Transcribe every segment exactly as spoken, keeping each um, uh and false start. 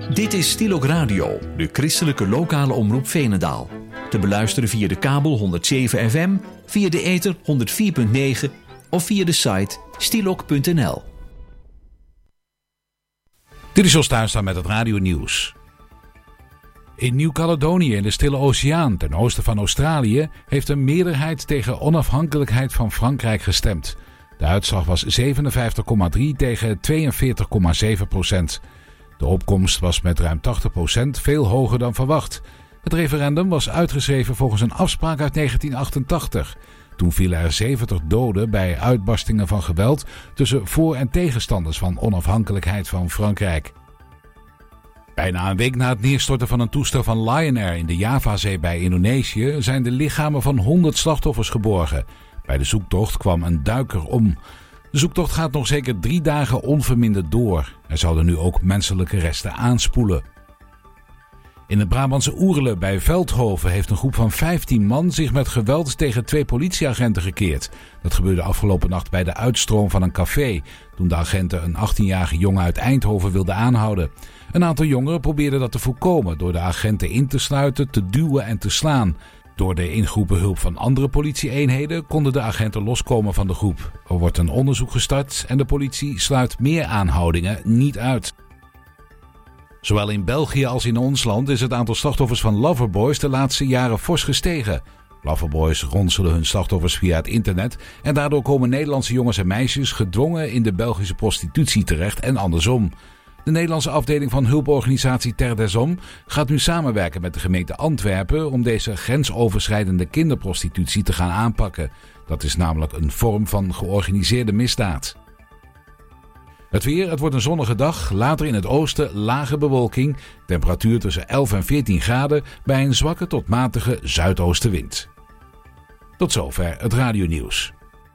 Dit is Stilok Radio, de christelijke lokale omroep Veenendaal. Te beluisteren via de kabel honderd zeven F M, via de ether honderd vier komma negen of via de site stilok punt n l. Dit is Jos Tuinstra met het Radio Nieuws. In Nieuw-Caledonië in de Stille Oceaan, ten oosten van Australië, heeft een meerderheid tegen onafhankelijkheid van Frankrijk gestemd. De uitslag was zevenenvijftig komma drie tegen tweeënveertig komma zeven procent. De opkomst was met ruim tachtig procent veel hoger dan verwacht. Het referendum was uitgeschreven volgens een afspraak uit negentien achtentachtig. Toen vielen er zeventig doden bij uitbarstingen van geweld tussen voor- en tegenstanders van onafhankelijkheid van Frankrijk. Bijna een week na het neerstorten van een toestel van Lion Air in de Javazee bij Indonesië zijn de lichamen van honderd slachtoffers geborgen. Bij de zoektocht kwam een duiker om. De zoektocht gaat nog zeker drie dagen onverminderd door. Er zouden nu ook menselijke resten aanspoelen. In het Brabantse Oerle bij Veldhoven heeft een groep van vijftien man zich met geweld tegen twee politieagenten gekeerd. Dat gebeurde afgelopen nacht bij de uitstroom van een café, toen de agenten een achttienjarige jongen uit Eindhoven wilden aanhouden. Een aantal jongeren probeerden dat te voorkomen door de agenten in te sluiten, te duwen en te slaan. Door de ingeroepen hulp van andere politieeenheden konden de agenten loskomen van de groep. Er wordt een onderzoek gestart en de politie sluit meer aanhoudingen niet uit. Zowel in België als in ons land is het aantal slachtoffers van loverboys de laatste jaren fors gestegen. Loverboys ronselen hun slachtoffers via het internet en daardoor komen Nederlandse jongens en meisjes gedwongen in de Belgische prostitutie terecht en andersom. De Nederlandse afdeling van hulporganisatie Terre des Hommes gaat nu samenwerken met de gemeente Antwerpen om deze grensoverschrijdende kinderprostitutie te gaan aanpakken. Dat is namelijk een vorm van georganiseerde misdaad. Het weer, het wordt een zonnige dag, later in het oosten lage bewolking, temperatuur tussen elf en veertien graden bij een zwakke tot matige zuidoostenwind. Tot zover het radionieuws.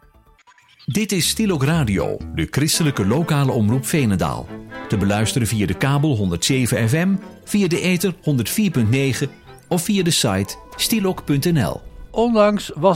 Dit is Stilok Radio, de christelijke lokale omroep Veenendaal. Te beluisteren via de kabel honderd zeven F M, via de ether honderd vier komma negen of via de site stilok punt n l. Onlangs was